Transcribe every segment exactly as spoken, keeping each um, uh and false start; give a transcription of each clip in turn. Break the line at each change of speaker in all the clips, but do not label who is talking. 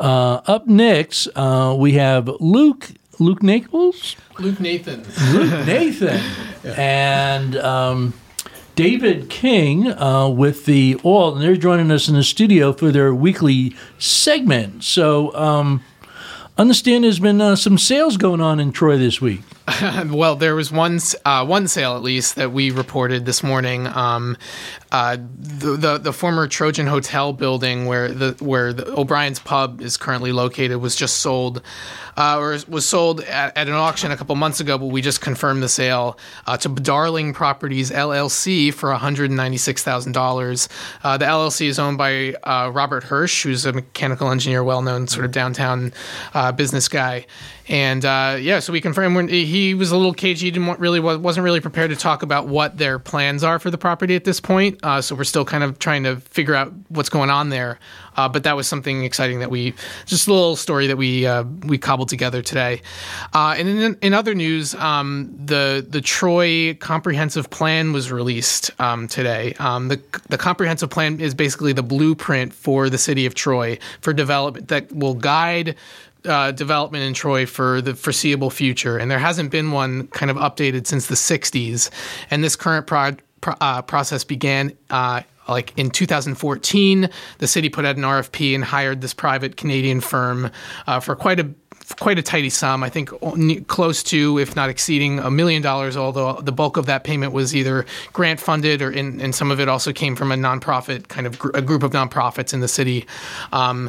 Uh, up next, uh, we have Luke Luke Nichols?
Luke Nathan.
Luke Nathan. yeah. And um, David King uh, with the Ault, and they're joining us in the studio for their weekly segment. So, um, understand there's been uh, some sales going on in Troy this week.
Well, there was one uh, one sale at least that we reported this morning. Um, uh, the, the the former Trojan Hotel building where the where the O'Brien's Pub is currently located was just sold, uh, or was sold at, at an auction a couple months ago. But we just confirmed the sale uh, to Darling Properties L L C for one hundred ninety-six thousand dollars. Uh, the L L C is owned by uh, Robert Hirsch, who's a mechanical engineer, well known sort of downtown uh, business guy. And uh, yeah, so we confirmed when he was a little cagey. He didn't want, really wasn't really prepared to talk about what their plans are for the property at this point. Uh, so we're still kind of trying to figure out what's going on there. Uh, but that was something exciting that we just a little story that we uh, we cobbled together today. Uh, and in, in other news, um, the the Troy Comprehensive Plan was released um, today. Um, the the comprehensive plan is basically the blueprint for the city of Troy for development that will guide Uh, development in Troy for the foreseeable future, and there hasn't been one kind of updated since the sixties. And this current pro- pro- uh, process began uh, like in two thousand fourteen. The city put out an R F P and hired this private Canadian firm uh, for quite a quite a tidy sum. I think close to, if not exceeding, a million dollars. Although the bulk of that payment was either grant funded, or in, and some of it also came from a nonprofit kind of gr- a group of nonprofits in the city. Um,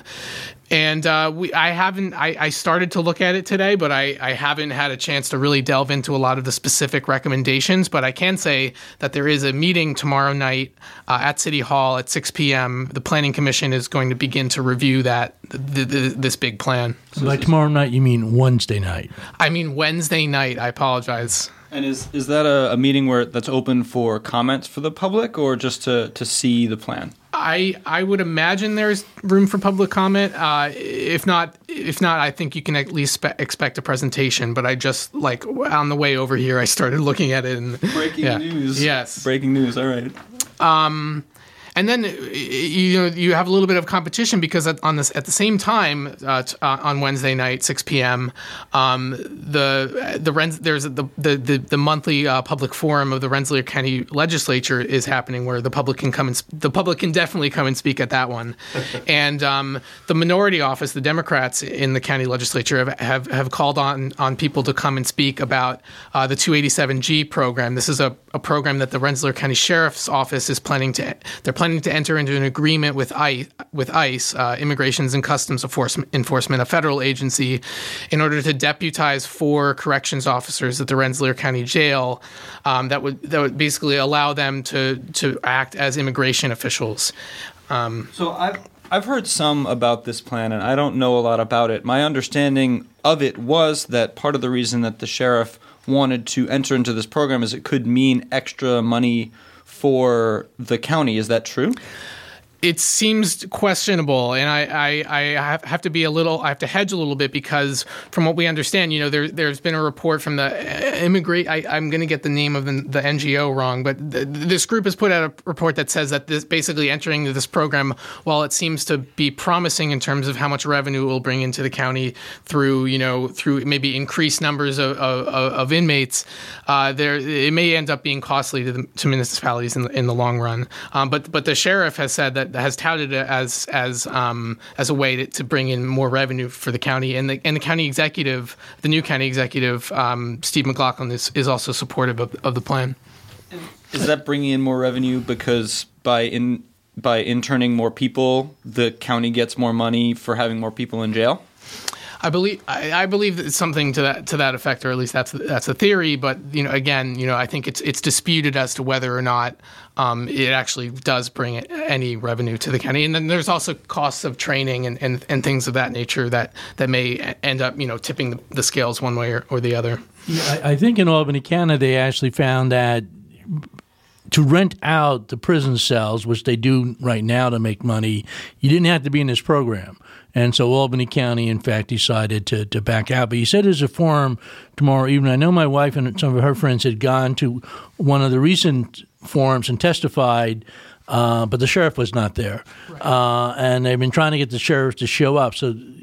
And uh, we, I haven't. I, I started to look at it today, but I, I haven't had a chance to really delve into a lot of the specific recommendations. But I can say that there is a meeting tomorrow night uh, at City Hall at six p.m. The Planning Commission is going to begin to review that the, the, this big plan.
So by tomorrow night, you mean Wednesday night?
I mean Wednesday night. I apologize.
And is is that a, a meeting where that's open for comments for the public, or just to, to see the plan?
I I would imagine there's room for public comment. Uh, if not, if not, I think you can at least spe- expect a presentation. But I just like on the way over here, I started looking at it. And
breaking
yeah.
news.
Yes,
breaking news. All right.
Um, and then you know you have a little bit of competition because at, on this at the same time uh, t- uh, on Wednesday night six p.m. Um, the the Renz, there's the the the, the monthly uh, public forum of the Rensselaer County Legislature is happening where the public can come and sp- the public can definitely come and speak at that one. And um, the minority office, the Democrats in the county legislature have have, have called on on people to come and speak about uh, the two eighty-seven G program. This is a, a program that the Rensselaer County Sheriff's Office is planning to they're planning to enter into an agreement with ICE, with ICE, uh, Immigrations and Customs Enforcement, a federal agency, in order to deputize four corrections officers at the Rensselaer County Jail. Um, that would that would basically allow them to to act as immigration officials. Um,
so I've I've heard some about this plan, and I don't know a lot about it. My understanding of it was that part of the reason that the sheriff wanted to enter into this program is it could mean extra money for the county. Is that true?
It seems questionable, and I, I, I have to be a little, I have to hedge a little bit because from what we understand, you know, there, there's been a report from the immigrate, I, I'm going to get the name of the, the N G O wrong, but the, this group has put out a report that says that this basically entering this program, while it seems to be promising in terms of how much revenue it will bring into the county through, you know, through maybe increased numbers of, of, of inmates, uh, there it may end up being costly to, the, to municipalities in the, in the long run. Um, but but the sheriff has said that has touted it as as um, as a way to, to bring in more revenue for the county, and the and the county executive, the new county executive, um, Steve McLaughlin, is, is also supportive of, of the plan.
Is that bringing in more revenue because by in by interning more people, the county gets more money for having more people in jail?
I believe I, I believe it's something to that to that effect, or at least that's that's a theory. But you know, again, you know, I think it's it's disputed as to whether or not um, it actually does bring any revenue to the county. And then there's also costs of training and, and, and things of that nature that, that may end up, you know, tipping the, the scales one way or, or the other.
Yeah, I, I think in Albany County they actually found that to rent out the prison cells, which they do right now to make money, you didn't have to be in this program. And so Albany County, in fact, decided to, to back out. But you said there's a forum tomorrow evening. I know my wife and some of her friends had gone to one of the recent forums and testified, uh, but the sheriff was not there. Right. Uh, and they've been trying to get the sheriff to show up. So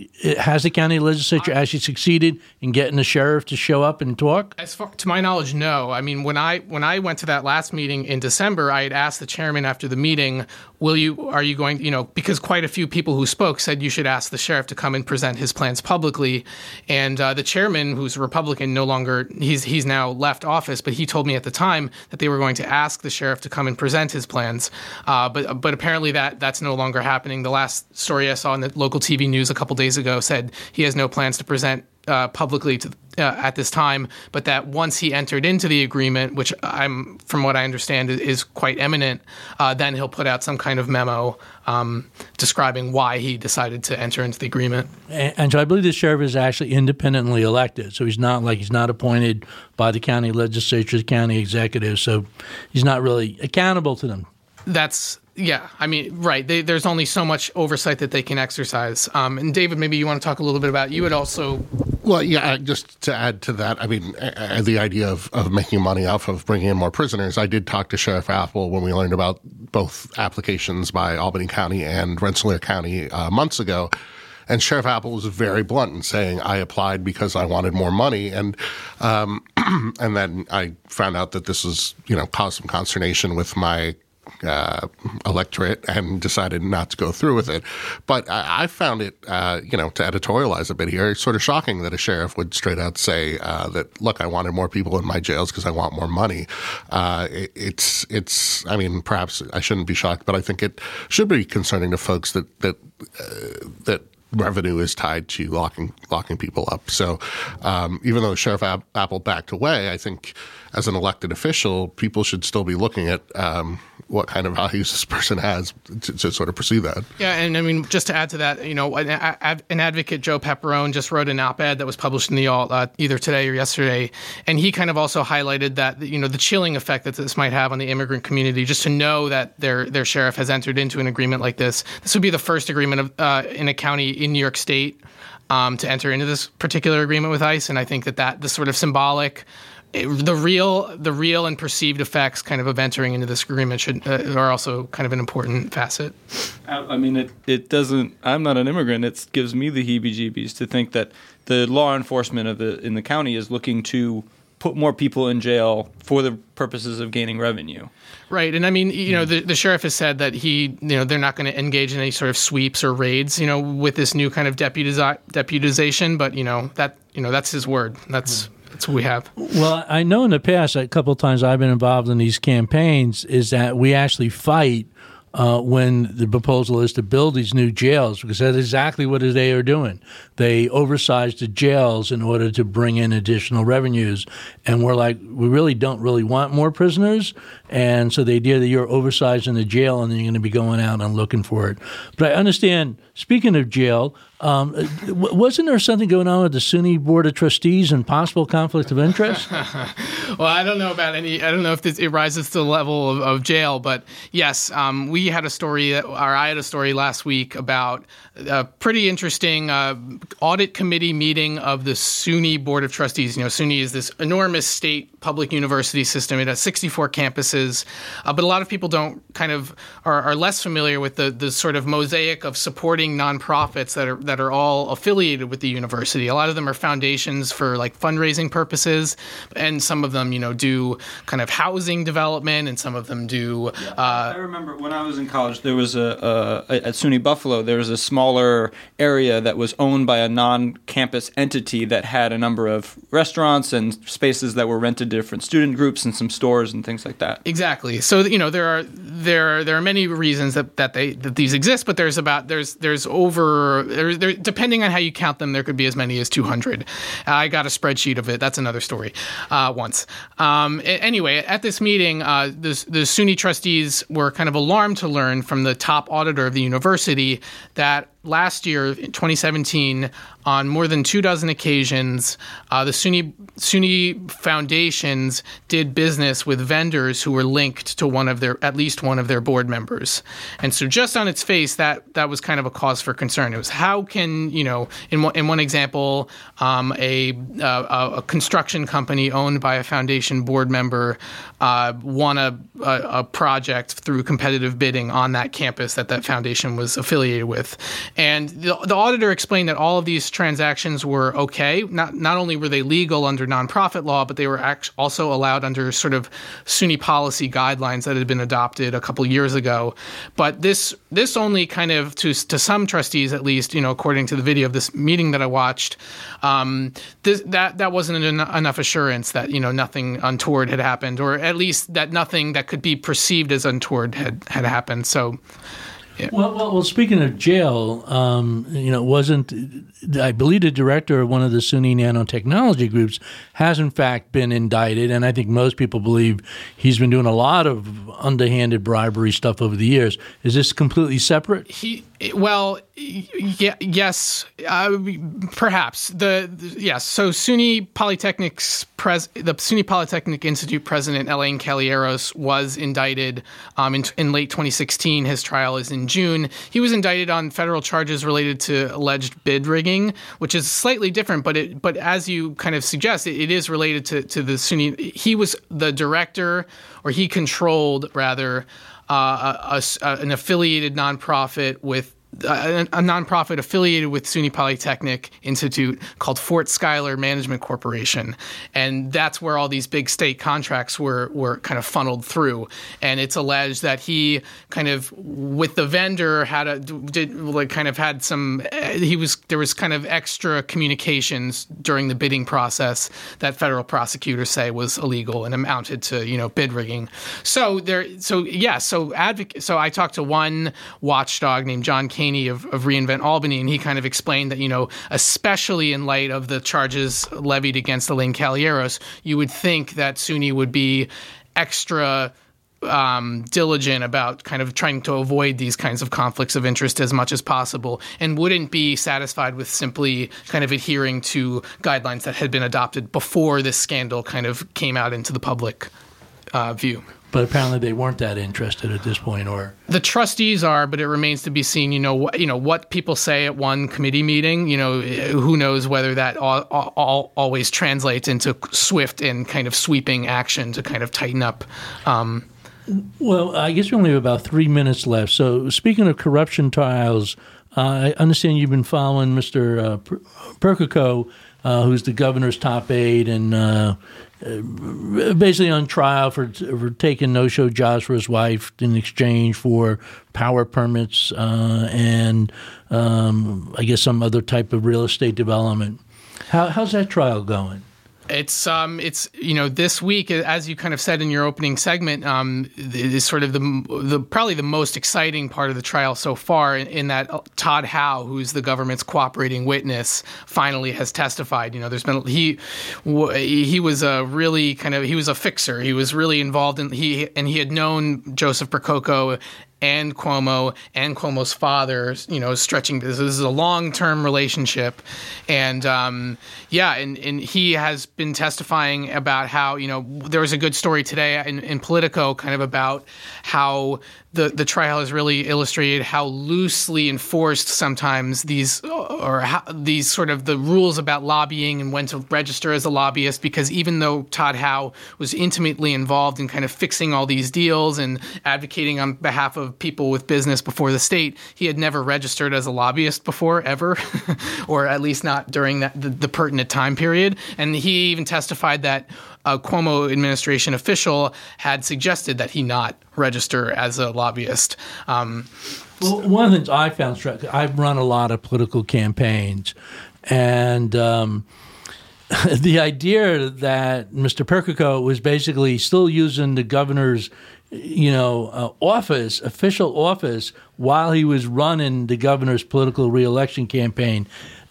has the county legislature actually succeeded in getting the sheriff to show up and talk?
As far to my knowledge, no. I mean, when I when I went to that last meeting in December, I had asked the chairman after the meeting, "Will you? Are you going? You know, because quite a few people who spoke said you should ask the sheriff to come and present his plans publicly." And uh, the chairman, who's a Republican, no longer he's he's now left office, but he told me at the time that they were going to ask the sheriff to come and present his plans. Uh, but but apparently that that's no longer happening. The last story I saw in the local T V news a couple days ago said he has no plans to present uh, publicly to, uh, at this time, but that once he entered into the agreement, which I'm, from what I understand, is quite imminent, uh, then he'll put out some kind of memo um, describing why he decided to enter into the agreement.
And, and so I believe the sheriff is actually independently elected, so he's not like he's not appointed by the county legislature, the county executive, so he's not really accountable to them.
That's Yeah, I mean, right. They, there's only so much oversight that they can exercise. Um, and David, maybe you want to talk a little bit about, you had also...
Well, yeah, just to add to that, I mean, uh, the idea of, of making money off of bringing in more prisoners, I did talk to Sheriff Apple when we learned about both applications by Albany County and Rensselaer County uh, months ago. And Sheriff Apple was very blunt in saying, I applied because I wanted more money. And um, and then I found out that this was, you know, caused some consternation with my Uh, electorate and decided not to go through with it. But I, I found it, uh, you know, to editorialize a bit here, sort of shocking that a sheriff would straight out say uh, that, look, I wanted more people in my jails because I want more money. Uh, it, it's, it's, I mean, perhaps I shouldn't be shocked, but I think it should be concerning to folks that, that, uh, that revenue is tied to locking locking people up. So um, even though Sheriff Apple backed away, I think as an elected official, people should still be looking at um, what kind of values this person has to, to sort of pursue that.
Yeah, and I mean, just to add to that, you know, an, an advocate, Joe Pepperone, just wrote an op-ed that was published in the Alt uh, either today or yesterday, and he kind of also highlighted that, you know, the chilling effect that this might have on the immigrant community, just to know that their their sheriff has entered into an agreement like this. This would be the first agreement of, uh, in a county in New York State um, to enter into this particular agreement with ICE, and I think that that the sort of symbolic, it, the real, the real and perceived effects, kind of of entering into this agreement, should uh, are also kind of an important facet.
I, I mean, it it doesn't. I'm not an immigrant. It gives me the heebie-jeebies to think that the law enforcement of the in the county is looking to put more people in jail for the purposes of gaining revenue.
Right. And I mean, you know, the, the sheriff has said that he, you know, they're not going to engage in any sort of sweeps or raids, you know, with this new kind of deputiza- deputization. But, you know, that, you know, that's his word. That's that's what we have.
Well, I know in the past, a couple of times I've been involved in these campaigns, is that we actually fight Uh, when the proposal is to build these new jails, because that's exactly what they are doing. They oversize the jails in order to bring in additional revenues. And we're like, we really don't really want more prisoners. And so the idea that you're oversizing the jail and then you're going to be going out and looking for it. But I understand, speaking of jail, um, wasn't there something going on with the SUNY Board of Trustees and possible conflict of interest?
Well, I don't know about any, I don't know if this, it rises to the level of, of jail, but yes, um, we had a story, that, or I had a story last week about a pretty interesting uh, audit committee meeting of the SUNY Board of Trustees. You know, SUNY is this enormous state public university system. It has sixty-four campuses, uh, but a lot of people don't kind of are, are less familiar with the the sort of mosaic of supporting nonprofits that are that are all affiliated with the university. A lot of them are foundations for like fundraising purposes, and some of them, you know, do kind of housing development, and some of them do.
Yeah,
Uh,
I remember when I was in college, there was a, a at SUNY Buffalo, there was a smaller area that was owned by a non-campus entity that had a number of restaurants and spaces that were rented to different student groups and some stores and things like that.
Exactly. So, you know, there are there there are many reasons that, that they that these exist, but there's about there's there's over there, there depending on how you count them, there could be as many as two hundred. I got a spreadsheet of it. That's another story. Uh, once. Um, anyway, at this meeting, uh, the the SUNY trustees were kind of alarmed to learn from the top auditor of the university that last year, in twenty seventeen, on more than two dozen occasions, uh, the SUNY SUNY foundations did business with vendors who were linked to one of their, at least one of their board members. And so, just on its face, that that was kind of a cause for concern. It was how can, you know, in one, in one example, um, a, uh, a construction company owned by a foundation board member uh, won a, a, a project through competitive bidding on that campus that that foundation was affiliated with. And the, the auditor explained that all of these transactions were okay. Not not only were they legal under nonprofit law, but they were act- also allowed under sort of SUNY policy guidelines that had been adopted a couple years ago. But this this only kind of, to to some trustees at least, you know, according to the video of this meeting that I watched, um, this, that that wasn't en- enough assurance that, you know, nothing untoward had happened, or at least that nothing that could be perceived as untoward had, had happened. So. Yeah.
Well, well, well, speaking of jail, um, you know, wasn't I believe the director of one of the SUNY nanotechnology groups has in fact been indicted, and I think most people believe he's been doing a lot of underhanded bribery stuff over the years. Is this completely separate?
He well, yeah, yes, uh, perhaps the, the yes. So SUNY Polytechnic's pres the SUNY Polytechnic Institute president Elaine Calieros was indicted um, in, in late twenty sixteen. His trial is in June. He was indicted on federal charges related to alleged bid rigging, which is slightly different, but it but as you kind of suggest, it, it is related to to the SUNY. He was the director, or he controlled rather. Uh, a, a, an affiliated nonprofit with a, a nonprofit affiliated with SUNY Polytechnic Institute called Fort Schuyler Management Corporation, and that's where all these big state contracts were were kind of funneled through. And it's alleged that he kind of, with the vendor, had a did like kind of had some. He was there was kind of extra communications during the bidding process that federal prosecutors say was illegal and amounted to, you know, bid rigging. So there, so yeah, so advocate. So I talked to one watchdog named John Caney of, of reInvent Albany, and he kind of explained that, you know, especially in light of the charges levied against Elaine Calieros, you would think that SUNY would be extra um, diligent about kind of trying to avoid these kinds of conflicts of interest as much as possible, and wouldn't be satisfied with simply kind of adhering to guidelines that had been adopted before this scandal kind of came out into the public uh, view.
But apparently they weren't that interested at this point, or
the trustees are, but it remains to be seen. You know, wh- you know what people say at one committee meeting. You know, who knows whether that all, all, always translates into swift and kind of sweeping action to kind of tighten up. Um,
well, I guess we only have about three minutes left. So, speaking of corruption trials, uh, I understand you've been following Mister Uh, Percoco, uh, who's the governor's top aide, and uh, basically on trial for for taking no-show jobs for his wife in exchange for power permits uh, and um, I guess some other type of real estate development. How, how's that trial going?
It's um, it's you know, this week, as you kind of said in your opening segment, um, is sort of the the probably the most exciting part of the trial so far. In, in that Todd Howe, who's the government's cooperating witness, finally has testified. You know, there's been he he was a really kind of he was a fixer. He was really involved in he and he had known Joseph Percoco and Cuomo and Cuomo's father, you know, stretching this. This is a long-term relationship. And, um, yeah, and, and he has been testifying about how, you know, there was a good story today in, in Politico kind of about how the, the trial has really illustrated how loosely enforced sometimes these or how, these sort of the rules about lobbying and when to register as a lobbyist, because even though Todd Howe was intimately involved in kind of fixing all these deals and advocating on behalf of people with business before the state, he had never registered as a lobbyist before, ever, or at least not during that the, the pertinent time period. And he even testified that a Cuomo administration official had suggested that he not register as a lobbyist. Um,
well, one of the things I found striking, I've run a lot of political campaigns, and um, the idea that Mister Percoco was basically still using the governor's you know, uh, office, official office, while he was running the governor's political reelection campaign,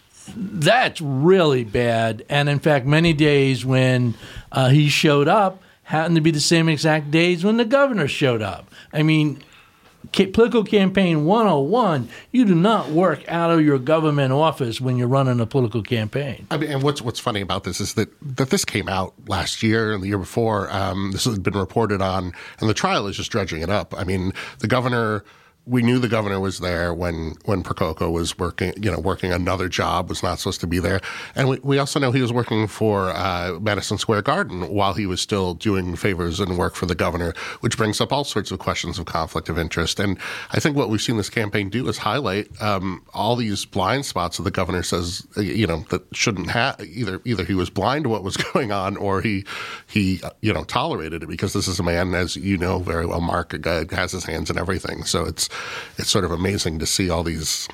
that's really bad. And in fact, many days when uh, he showed up happened to be the same exact days when the governor showed up. I mean, ca- political campaign one oh one, you do not work out of your government office when you're running a political campaign.
I mean, and what's what's funny about this is that, that this came out last year and the year before. Um, this has been reported on, and the trial is just dredging it up. I mean, the governor we knew the governor was there when when Percoco was working, you know, working another job, was not supposed to be there, and we, we also know he was working for uh, Madison Square Garden while he was still doing favors and work for the governor, which brings up all sorts of questions of conflict of interest. And I think what we've seen this campaign do is highlight um, all these blind spots that the governor says, you know, that shouldn't have. Either either he was blind to what was going on, or he he you know tolerated it, because this is a man, as you know very well, Mark, has his hands in everything. So it's it's sort of amazing to see all these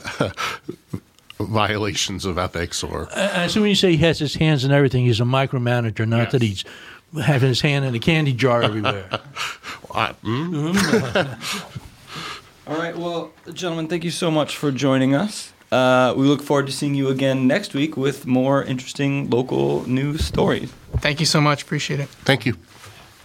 violations of ethics. Or
uh, so when you say he has his hands in everything, he's a micromanager, not
yes.
that he's having his hand in a candy jar everywhere.
I, mm?
All right. Well, gentlemen, thank you so much for joining us. Uh, we look forward to seeing you again next week with more interesting local news stories.
Thank you so much. Appreciate it.
Thank you.